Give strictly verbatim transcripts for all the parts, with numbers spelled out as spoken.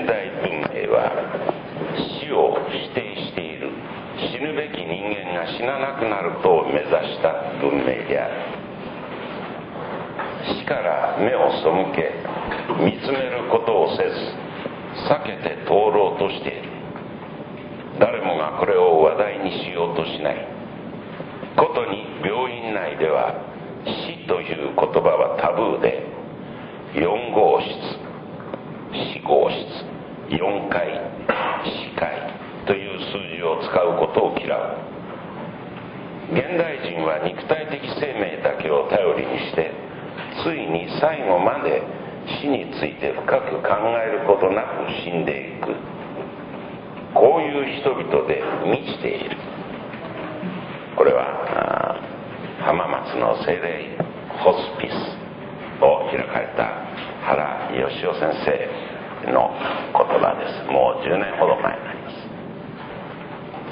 現代文明は死を否定している。死ぬべき人間が死ななくなることを目指した文明である。死から目を背け見つめることをせず避けて通ろうとしている。誰もがこれを話題にしようとしない。ことに病院内では死という言葉はタブーで、よん号室、死号室、よんかい、死会という数字を使うことを嫌う。現代人は肉体的生命だけを頼りにしてついに最後まで死について深く考えることなく死んでいく。こういう人々で満ちている。これは浜松の聖霊ホスピスを開かれた原義雄先生の言葉です。もうじゅうねんほど前になります。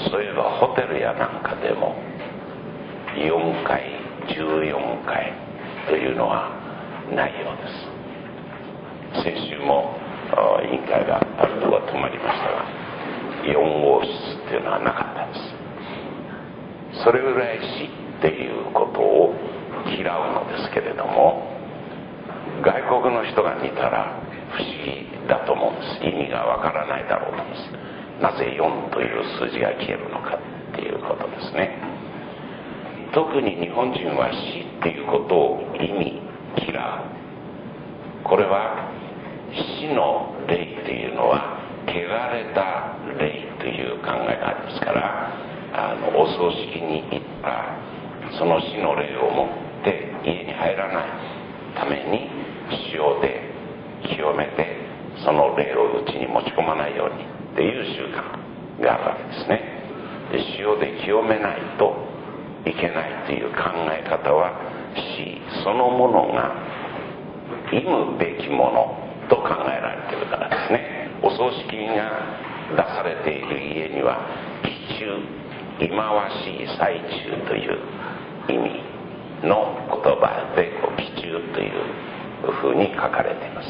そういえばホテルやなんかでもよんかいじゅうよんかいというのはないようです。先週も委員会があるところ泊まりましたが、よん号室っていうのはなかったです。それぐらい死っていうことを嫌うのですけれども、外国の人が見たら不思議だと思うんです。意味がわからないだろうと思います。なぜよんという数字が消えるのかっていうことですね。特に日本人は死っていうことを意味嫌う。これは死の霊っていうのは汚れた霊という考えがありますから、あのお葬式に行ったらその死の霊を持って家に入らないために塩で清めてその霊をうちに持ち込まないようにっていう習慣があるわけですね。で、塩で清めないといけないという考え方は死そのものが忌むべきものと考えられているからですね。お葬式が出されている家には忌中、忌まわしい最中という意味の言葉で忌中というふうに書かれています。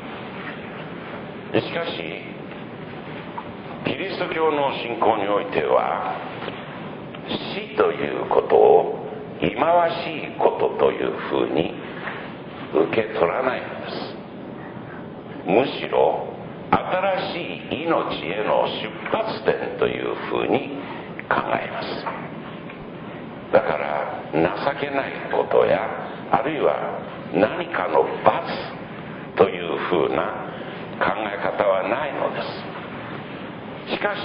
しかしキリスト教の信仰においては死ということを忌まわしいことというふうに受け取らないのです。むしろ新しい命への出発点というふうに考えます。だから情けないことやあるいは何かの罰というふうな考え方はないのです。しかし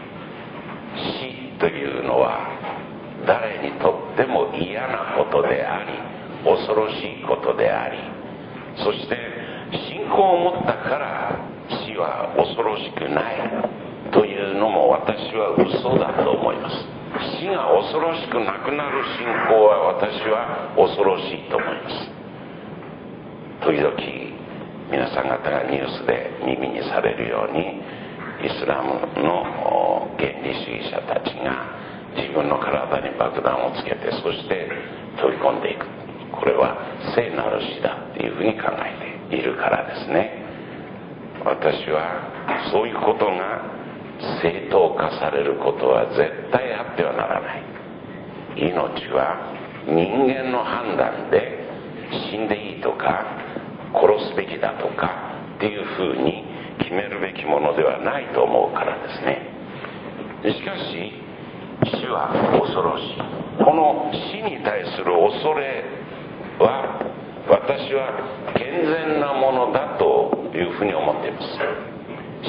死というのは誰にとっても嫌なことであり恐ろしいことであり、そして信仰を持ったから死は恐ろしくないというのも私は嘘だと思います。死が恐ろしくなくなる信仰は私は恐ろしいと思います。時々皆さん方がニュースで耳にされるようにイスラムの原理主義者たちが自分の体に爆弾をつけてそして飛び込んでいく。これは聖なる死だというふうに考えているからですね。私はそういうことが正当化されることは絶対あってはならない。命は人間の判断で死んでいいとか殺すべきだとかっていうふうに決めるべきものではないと思うからですね。しかし死は恐ろしい。この死に対する恐れは私は健全なものだというふうに思っています。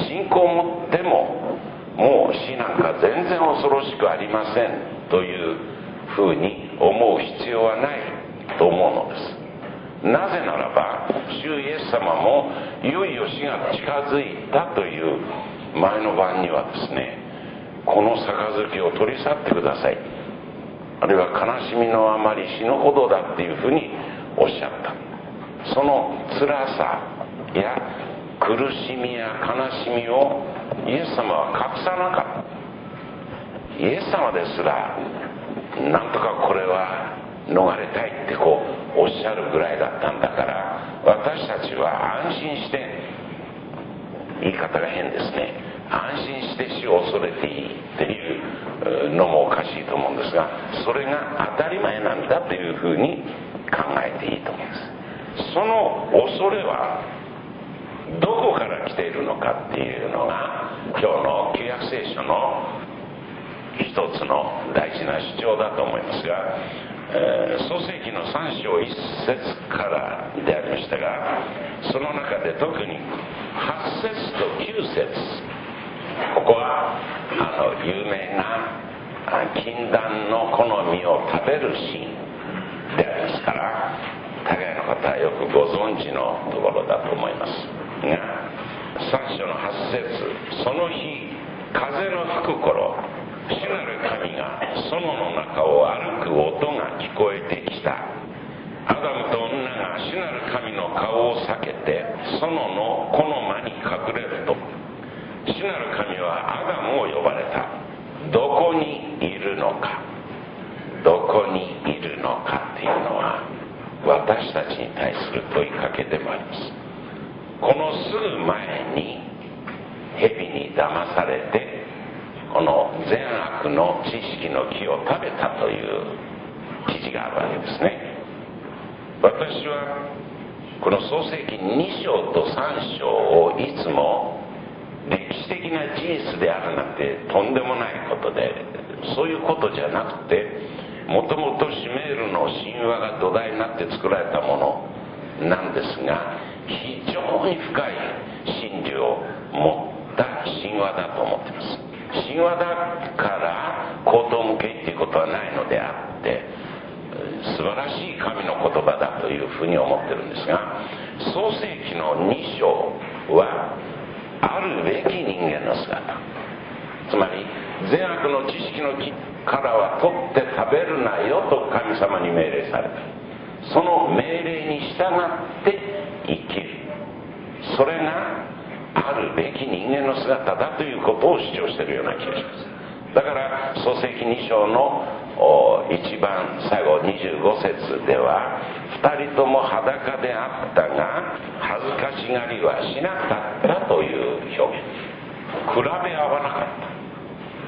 信仰を持ってももう死なんか全然恐ろしくありませんというふうに思う必要はないと思うのです。なぜならば主イエス様もいよいよ死が近づいたという前の晩にはですね、この杯を取り去ってください、あるいは悲しみのあまり死ぬほどだっていうふうにおっしゃった。その辛さや苦しみや悲しみをイエス様は隠さなかった。イエス様ですらなんとかこれは逃れたいってこうおっしゃるぐらいだったんだから、私たちは安心して言い方が変ですね。安心して死を恐れていいっていうのもおかしいと思うんですが、それが当たり前なんだというふうに考えていいと思うんです。その恐れはどこから来ているのかっていうのが今日の旧約聖書の一つの大事な主張だと思いますが、えー、創世記のさん章いっ節からでありましたが、その中で特にはち節ときゅう節、ここはあの有名な禁断の木の実を食べるシーンでありますから、大概の方はよくご存知のところだと思いますが、さん章のはち節、その日風の吹く頃、主なる神が園の中を歩く音が聞こえてきた。アダムと女が主なる神の顔を避けて園の木の間に隠れると、主なる神はアダムを呼ばれた。どこにいるのか、どこにいるのかっていうのは私たちに対する問いかけでもあります。このすぐ前に蛇に騙されてこの善悪の知識の木を食べたという記事があるわけですね。私はこの創世記に章とさん章をいつも歴史的な事実であるなんてとんでもないことで、そういうことじゃなくて、もともとシュメールの神話が土台になって作られたものなんですが、非常に深い真理を持った神話だと思っています。神話だから口頭向けっていうことはないのであって、素晴らしい神の言葉だというふうに思ってるんですが、創世記のに章はあるべき人間の姿、つまり善悪の知識の木からは取って食べるなよと神様に命令された。その命令に従って生きる、それがあるべき人間の姿だということを主張しているような気がします。だから創世記に章の一番最後にじゅうご節では、二人とも裸であったが恥ずかしがりはしなかったという表現。比べ合わなかった、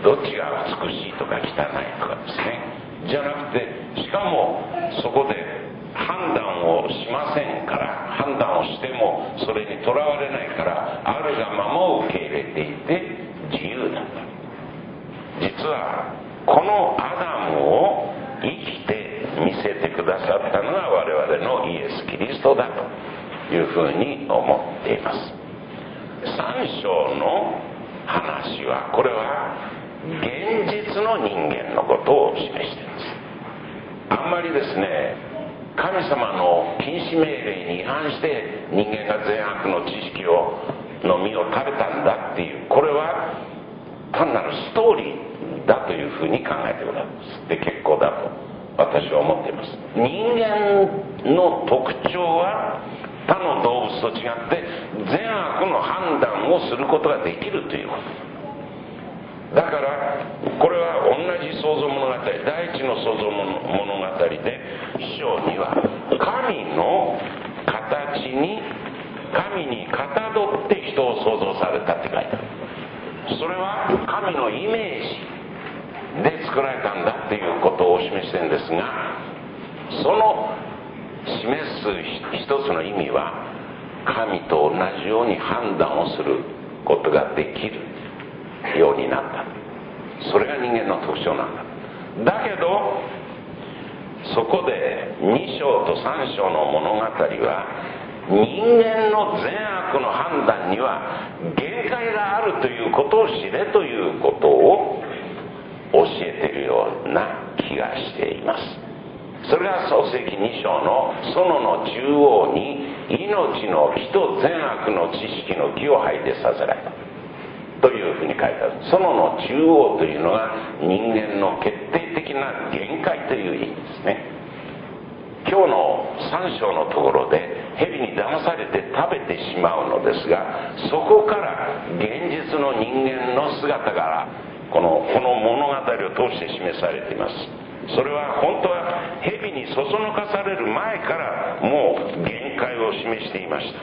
どっちが美しいとか汚いとかですね、じゃなくて、しかもそこで判断をしませんから、判断をしてもそれにとらわれないから、あるがままを受け入れていて自由だった。実はこのアダムを生きて見せてくださったのが我々のイエス・キリストだというふうに思っています。さん章の話は、これは現実の人間のことを示しています。あんまりですね、神様の禁止命令に違反して人間が善悪の知識をの実を食べたんだっていう、これは単なるストーリーだというふうに考えてくださって結構だと私は思っています。人間の特徴は他の動物と違って善悪の判断をすることができるということだから、これは同じ創造物語、第一の創造物語で一章には神の形に、神にかたどって人を創造されたって書いてある。それは神のイメージで作られたんだっていうことを示してるんですが、その示す一つの意味は、神と同じように判断をすることができるようになった。それが人間の特徴なんだ。だけどそこでに章とさん章の物語は、人間の善悪の判断には限界があるということを知れということを教えているような気がしています。それが創世記に章の園の中央に命の木と善悪の知識の木を配列させられたというふうに書いてある。園の中央というのが人間の決定的な限界という意味ですね。今日のさん章のところで蛇に騙されて食べてしまうのですが、そこから現実の人間の姿がこのこの物語を通して示されています。それは本当は蛇にそそのかされる前からもう限界を示していました。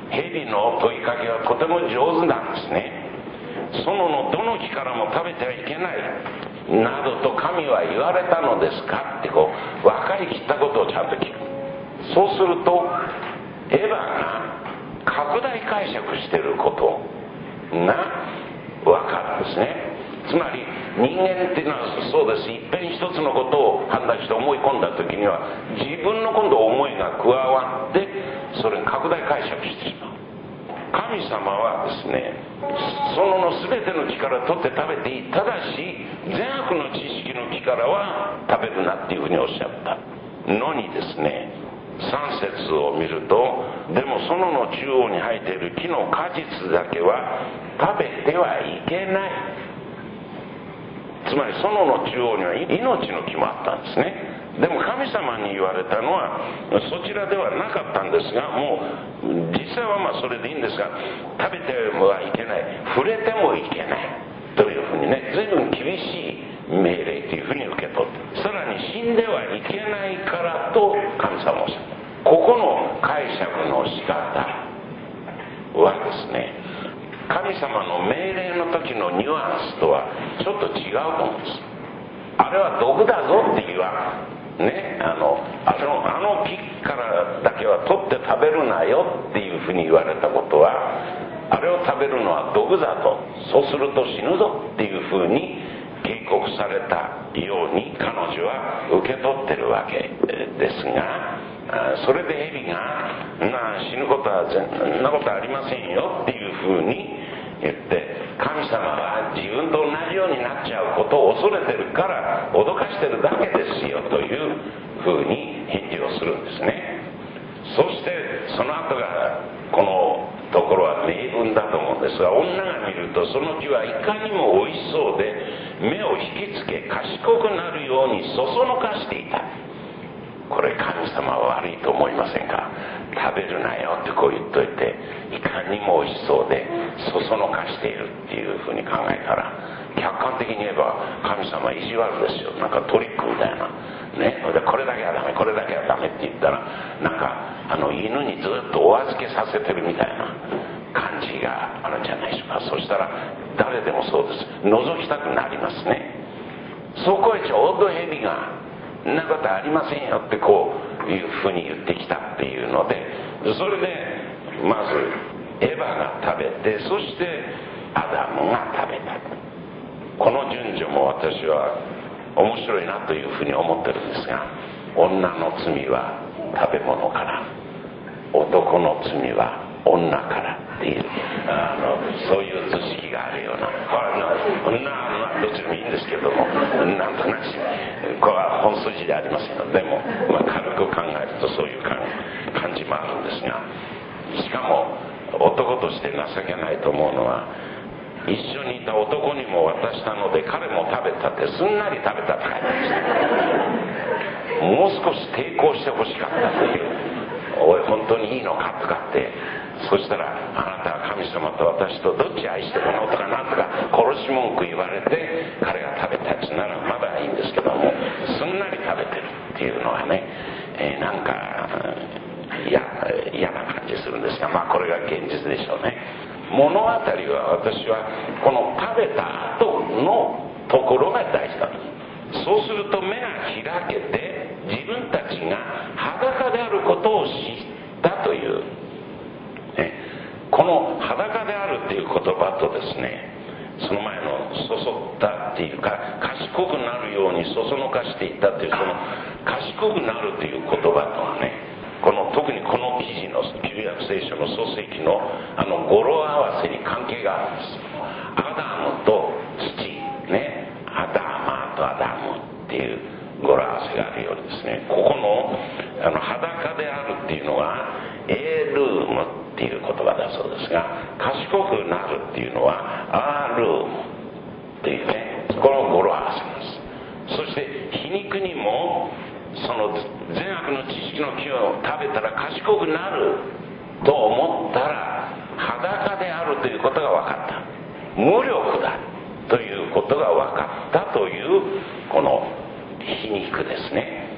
蛇の問いかけはとても上手なんですね。園のどの木からも食べてはいけないなどと神は言われたのですかってこう分かりきったことをちゃんと聞く。そうするとエヴァが拡大解釈していることが分かるんですね。つまり人間っていうのはそうです。いっぺん一つのことを判断して思い込んだ時には自分の今度思いが加わってそれに拡大解釈してしまう。神様はですね、その全ての木から取って食べていい、ただし善悪の知識の木からは食べるなっていうふうにおっしゃったのにですね、さん節を見ると、でも園の中央に生えている木の果実だけは食べてはいけない。つまり園の中央には命の木もあったんですね。でも神様に言われたのはそちらではなかったんですが、もう実際はまあそれでいいんですが、食べてはいけない、触れてもいけないというふうにね、随分厳しい命令というふうに受け取って、さらに死んではいけないからと神様おっしゃった。ここの解釈の仕方はですね、神様の命令の時のニュアンスとはちょっと違うと思うんです。あれは毒だぞっていうね、あのあのあの木からだけは取って食べるなよっていうふうに言われたことは、あれを食べるのは毒だと、そうすると死ぬぞっていうふうに警告されたように彼女は受け取ってるわけですが、それで蛇がな死ぬことはそんなことありませんよっていうふうに言って、神様は自分と同じようになっちゃうことを恐れてるから脅かしてるだけですよというふうに返事をするんですね。そしてその後がこのところは名文だと思うんですが、女が見るとその木はいかにもおいしそうで目を引きつけ賢くなるようにそそのかしていた。これ神様は悪いと思いませんか？食べるなよってこう言っといて、いかにもおいしそうでそそのかしているっていうふうに考えたら、客観的に言えば神様意地悪ですよ。なんかトリックみたいなね、でこれだけはダメこれだけはダメって言ったら、なんかあの犬にずっとお預けさせてるみたいな感じがあるんじゃないでしょうか。そしたら誰でもそうです。覗きたくなりますね。そこへちょうど蛇がそんなことありませんよってこういうふうに言ってきたっていうので、それでまずエヴァが食べて、そしてアダムが食べた。この順序も私は面白いなというふうに思ってるんですが、女の罪は食べ物から、男の罪は女からっていうあのそういう図式があるような、これなどっちでもいいんですけども、なんとなくこれは本筋でありませんので、でも、まあ、軽く考えるとそういう感じもあるんですが、しかも男として情けないと思うのは、一緒にいた男にも渡したので彼も食べたって、すんなり食べたって書いてました。もう少し抵抗してほしかったという、おい本当にいいのかとかって、そしたらあなたは神様と私とどっち愛してるのとかなんとか殺し文句言われて彼が食べたやつならまだいいんですけども、すんなり食べてるっていうのはね、えー、なんか嫌な感じするんですが、まあこれが現実でしょうね。物語は私はこの食べた後のところが大事だと。そうすると目が開けて自分たちが裸であることを知ったという、ね、この裸であるっていう言葉とですね、その前のそそったっていうか賢くなるようにそそのかしていったっていう、その賢くなるという言葉とはね、この特にこの記事の旧約聖書の創世記のあの語呂合わせに関係があるんです。アダムと土ね、アダマとアダムっていう語呂合わせがあるようにですね、ここのあの裸であるっていうのはエルームっていう言葉だそうですが、賢くなるっていうのはアールームっていうね、この語呂合わせなんです。そして皮肉にもその善悪の知識の木を食べたら賢くなると思ったら裸であるということが分かった、無力だということが分かったというこの皮肉ですね。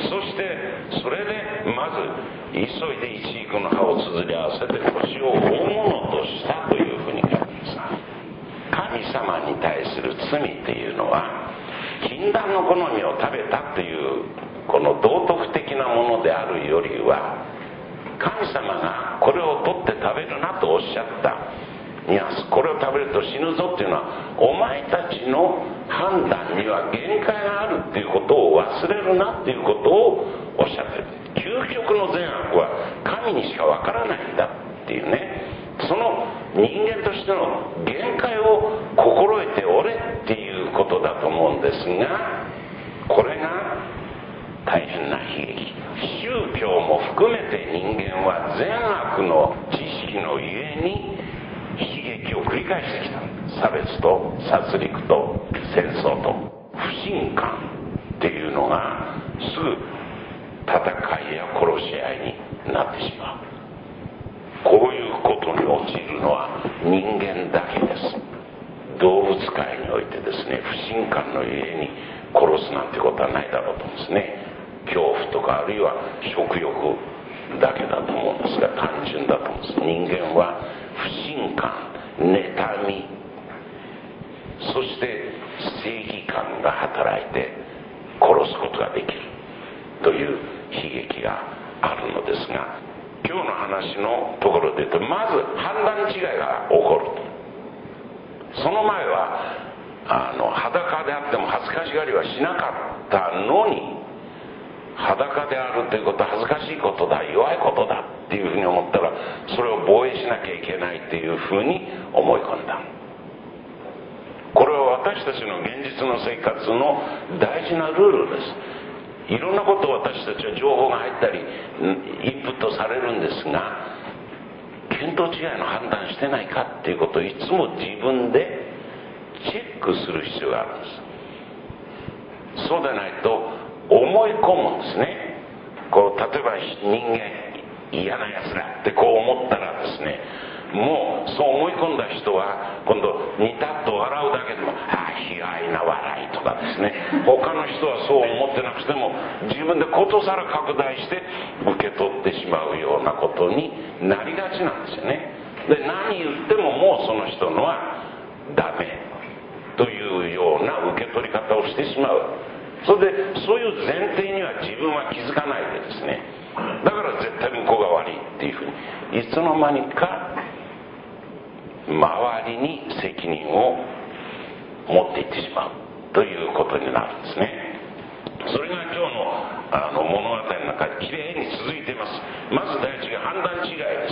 そしてそれでまず急いで一軸の葉を綴り合わせて腰を大物としたというふうに書いてます。神様に対する罪っていうのは禁断の好みを食べたというこの道徳的なものであるよりは、神様がこれを取って食べるなとおっしゃったいやこれを食べると死ぬぞっていうのはお前たちの判断には限界があるっていうことを忘れるなっていうことをおっしゃってる。究極の善悪は神にしかわからないんだっていうね、その人間としての限界を心得ておれっていうことだと思うんですが、これが大変な悲劇。宗教も含めて人間は善悪の知識のゆえに悲劇を繰り返してきた。差別と殺戮と戦争と不信感っていうのがすぐ戦いや殺し合いになってしまう。こういうことに陥るのは人間だけです。動物界においてですね、不信感のゆえに殺すなんてことはないだろうと思うんですね。恐怖とかあるいは食欲だけだと思うんですが、単純だと思うんです。人間は不信感、妬み、そして正義感が働いて殺すことができるという悲劇があるのですが、今日の話のところで言うと、まず判断違いが起こると。その前はあの裸であっても恥ずかしがりはしなかったのに、裸であるということは恥ずかしいことだ、弱いことだっていうふうに思ったら、それを防衛しなきゃいけないっていうふうに思い込んだ。これは私たちの現実の生活の大事なルールです。いろんなことを私たちは情報が入ったりインプットされるんですが、見当違いの判断してないかっていうことをいつも自分でチェックする必要があるんです。そうでないと思い込むんですね。こう例えば人間嫌なやつだってこう思ったらですね、もうそう思い込んだ人は今度ニタッと笑うだけでもああ悲哀な笑いとかですね、他の人はそう思ってなくても自分でことさら拡大して受け取ってしまうようなことになりがちなんですよね。で何言ってももうその人のはダメというような受け取り方をしてしまう。それでそういう前提には自分は気づかないでですね、だから絶対向こうが悪いっていうふうにいつの間にか周りに責任を持っていってしまうということになるんですね。それが今日のあの物語の中できれいに続いています。まず第一が判断違いです。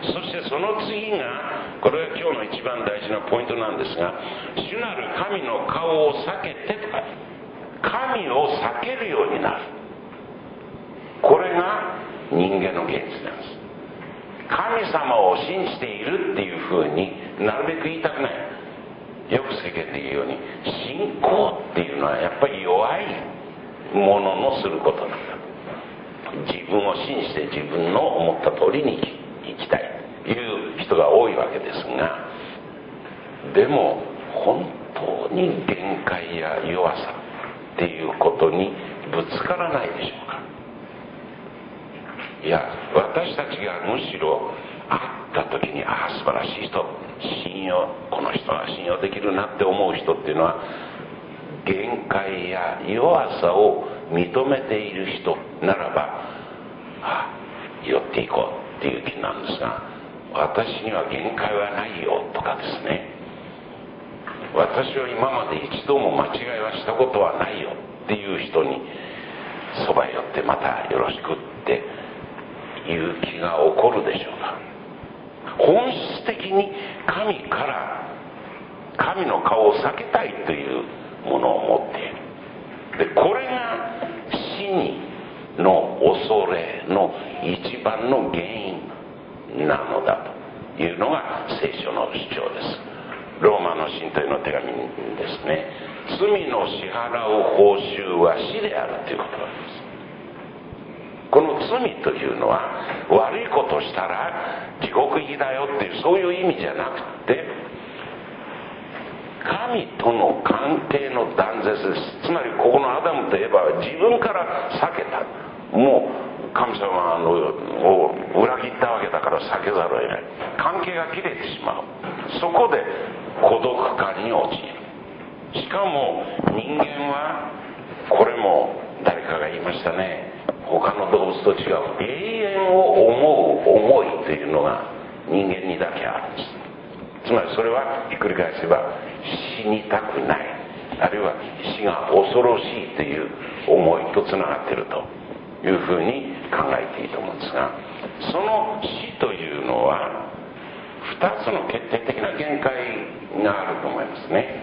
そしてその次が、これが今日の一番大事なポイントなんですが、主なる神の顔を避けてとか、神を避けるようになる。これが人間の現実なんです。神様を信じているっていうふうになるべく言いたくない。よく世間で言うように信仰っていうのはやっぱり弱いもののすることなんだ。自分を信じて自分の思った通りに生きたいという人が多いわけですが、でも本当に限界や弱さっていうことにぶつからないでしょうか。いや、私たちがむしろ会った時に、ああ素晴らしい人、信用、この人は信用できるなって思う人っていうのは、限界や弱さを認めている人ならば、ああ寄っていこうっていう気なんですが、私には限界はないよとかですね、私は今まで一度も間違いはしたことはないよっていう人にそば寄ってまたよろしくっていう気が起こるでしょうか。本質的に神から神の顔を避けたいというものを持っている。でこれが死にの恐れの一番の原因なのだというのが聖書の主張です。ローマの信徒への手紙ですね。罪の支払う報酬は死であるということなんです。この罪というのは悪いことをしたら地獄行きだよっていうそういう意味じゃなくて、 神との関係の断絶です。つまりここのアダムといえば自分から避けた、もう神様のを裏切ったわけだから避けざるを得ない。関係が切れてしまう。そこで孤独感に陥る。しかも人間は、これも誰かが言いましたね、他の動物と違う永遠を思う思いというのが人間にだけあるんです。つまりそれはひっくり返せば死にたくない、あるいは死が恐ろしいという思いとつながっているというふうに考えていいと思うんですが、その死というのはふたつの決定的な限界があると思いますね。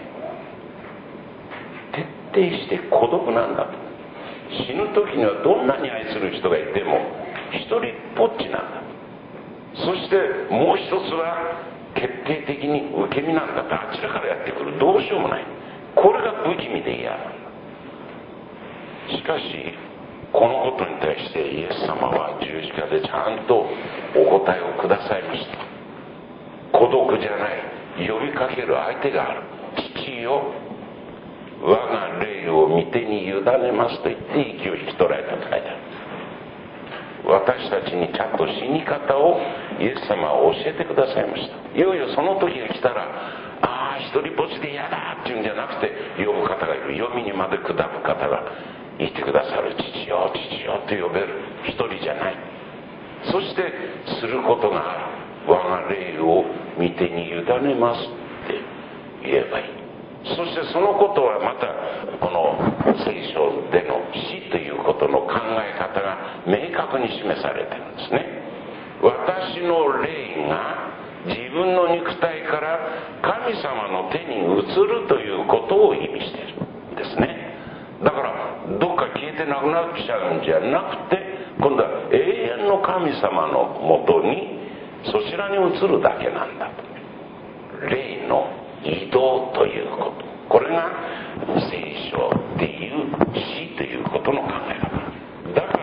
徹底して孤独なんだと。死ぬ時にはどんなに愛する人がいても一人ぼっちなんだ。そしてもう一つは決定的に受け身なんだと、あちらからやってくる、どうしようもない、これが不気味で嫌なんだ。しかしこのことに対してイエス様は十字架でちゃんとお答えをくださいました。孤独じゃない、呼びかける相手がある。父よ、我が霊を御手に委ねますと言って息を引き取られたと書いてある。私たちにちゃんと死に方をイエス様は教えてくださいました。いよいよその時が来たら、ああ一人ぼっちで嫌だっていうんじゃなくて、呼ぶ方がいる、読みにまで下る方がいてくださる。父よ父よと呼べる、一人じゃない。そしてすることがある。我が霊を御手に委ねますって言えばいい。そしてそのことはまたこの聖書での死ということの考え方が明確に示されてるんですね。私の霊が自分の肉体から神様の手に移るということを意味しているんですね。だからどっか消えてなくなっちゃうんじゃなくて、今度は永遠の神様のもとにそちらに移るだけなんだと。霊の移動ということ、これが聖書でいう死ということの考え方だから、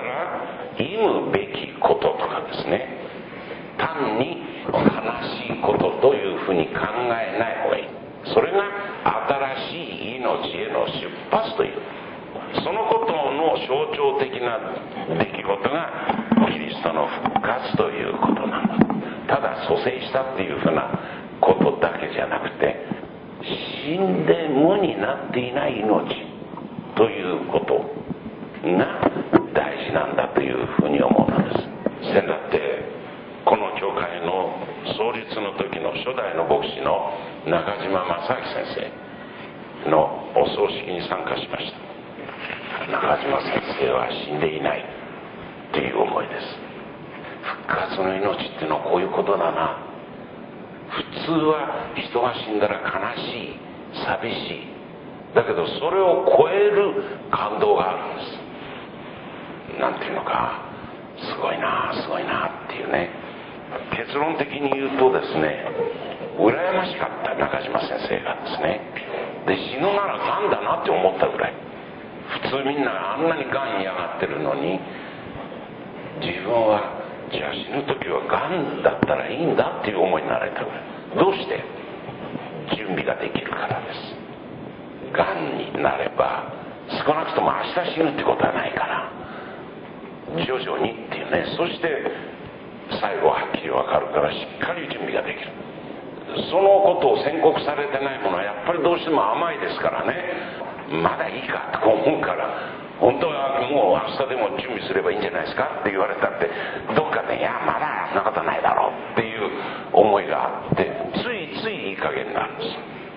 忌むべきこととかですね、単に悲しいことというふうに考えない方がいい。それが新しい命への出発という、そのことの象徴的な出来事がキリストの復活ということなんだ。ただ蘇生したっていうふうなことだけじゃなくて、死んで無になっていない命ということが大事なんだというふうに思うのです。先だってこの教会の創立の時の初代の牧師の中島正明先生のお葬式に参加しました。中島先生は死んでいないという思いです。復活の命っていうのはこういうことだな。普通は人が死んだら悲しい、寂しい、だけどそれを超える感動があるんです。なんていうのか、すごいなすごいなっていうね。結論的に言うとですね、羨ましかった中島先生がですね。で、死ぬならがんだなって思ったぐらい。普通みんなあんなにがん嫌がってるのに、自分はじゃあ死ぬ時はがんだったらいいんだっていう思いになられたぐらい。どうして？準備ができるからです。がんになれば少なくとも明日死ぬってことはないから、徐々にっていうね。そして最後はっきり分かるからしっかり準備ができる。そのことを宣告されてないものはやっぱりどうしても甘いですからね、まだいいかと思うから、本当はもう明日でも準備すればいいんじゃないですかって言われたって、どっかでいやまだそんなことないだろうっていう思いがあって、ついついいい加減になるんです。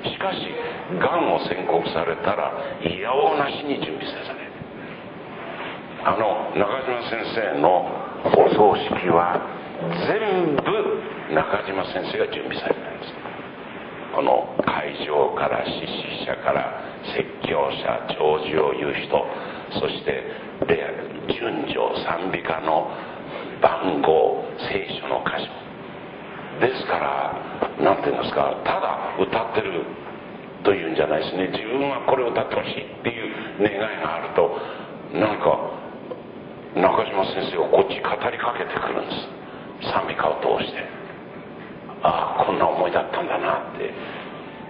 しかしがんを宣告されたらいやおうなしに準備せざる。あの中島先生のお葬式は全部中島先生が準備されたんです。この会場から司祭者から説教者、弔辞を言う人、そして順序、賛美歌の番号、聖書の箇所ですから、なんていうんですか、ただ歌ってるというんじゃないですね。自分はこれを歌ってほしいっていう願いがあると、なんか中島先生をこっち語りかけてくるんです。賛美歌を通して、ああこんな思いだったんだなって。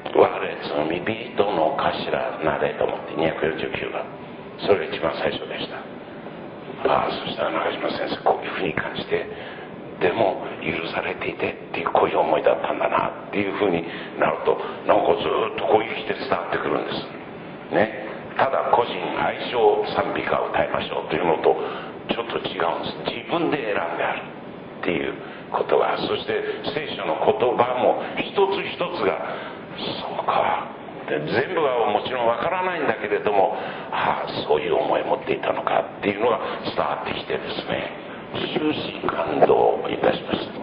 我罪人の頭なれと思ってにひゃくよんじゅうきゅうがそれが一番最初でした。ああ、そしたら中島先生こういうふうに感じて、でも許されていてっていうこういう思いだったんだなっていうふうになると、なんかずっとこう生きて伝わってくるんですね。ただ個人愛称賛美歌を歌いましょうというのとちょっと違うんです。自分で選んであるっていうことが、そして聖書の言葉も一つ一つがそうか、で全部はもちろんわからないんだけれども、ああそういう思いを持っていたのかっていうのが伝わってきてですね、終始感動いたしました。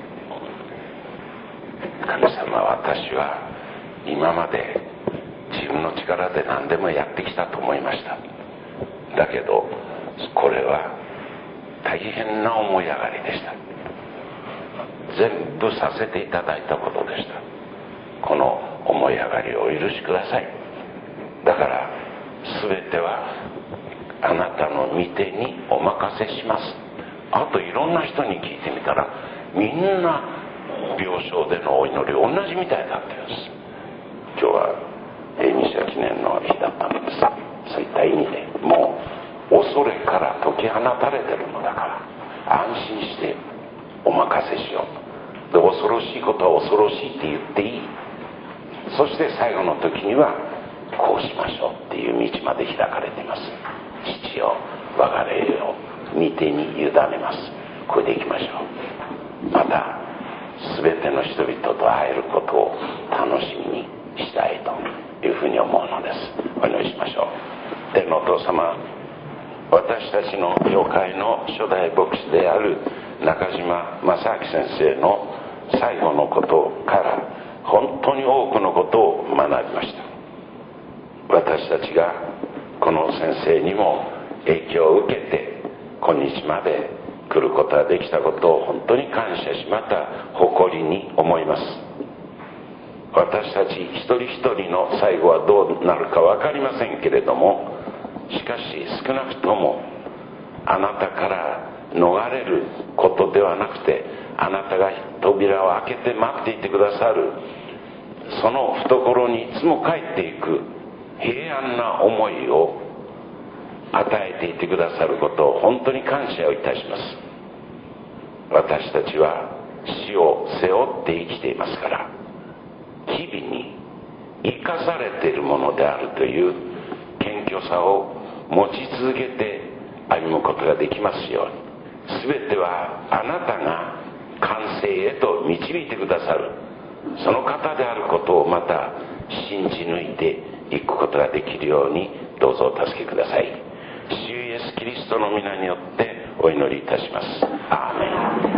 神様、私は今まで自分の力で何でもやってきたと思いました。だけどこれは大変な思い上がりでした。全部させていただいたことでした。この思い上がりをお許しください。だから全てはあなたの御手にお任せします。あといろんな人に聞いてみたら、みんな病床でのお祈り同じみたいだったんです。今日は西田記念の日だったのです。そういった意味でもう恐れから解き放たれてるのだから安心してお任せしよう。で恐ろしいことは恐ろしいって言っていい。そして最後の時にはこうしましょうっていう道まで開かれています。父よ、我が霊を御手に委ねます。これでいきましょう。また全ての人々と会えることを楽しみにしたいというふうに思うのです。お祈りしましょう。天のお父様、私たちの教会の初代牧師である中島正明先生の最後のことから本当に多くのことを学びました。私たちがこの先生にも影響を受けて今日まで来ることができたことを本当に感謝し、また誇りに思います。私たち一人一人の最後はどうなるか分かりませんけれども、しかし少なくともあなたから逃れることではなくて、あなたが扉を開けて待っていてくださる、その懐にいつも帰っていく平安な思いを与えていてくださることを本当に感謝をいたします。私たちは死を背負って生きていますから、日々に生かされているものであるという謙虚さを持ち続けて歩むことができますように。全てはあなたが完成へと導いてくださる、その方であることをまた信じ抜いていくことができるようにどうぞお助けください。主イエスキリストの皆によってお祈りいたします。アーメン。